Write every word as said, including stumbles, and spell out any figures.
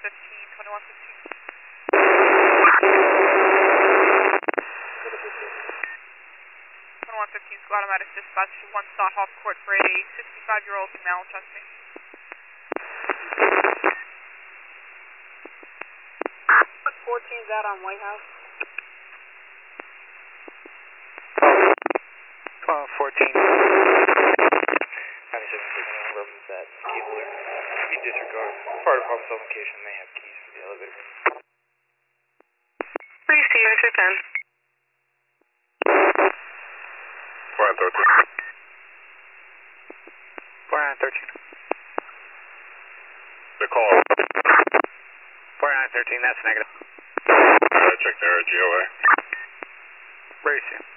fifteen, twenty-one fifteen. twenty-one fifteen, Squad Automatic Dispatch, one Star Hawk Court for a sixty-five-year-old female chest pain. fourteen's out on White House. Come on, fourteen. ninety-seven sixteen represents that Keebler. If you disregard part of problem location, they have keys for the elevator. Please see unit ten. four nine thirteen. four nine thirteen. The call. four nine thirteen, that's negative. Alright, check there, G O A. Ready to.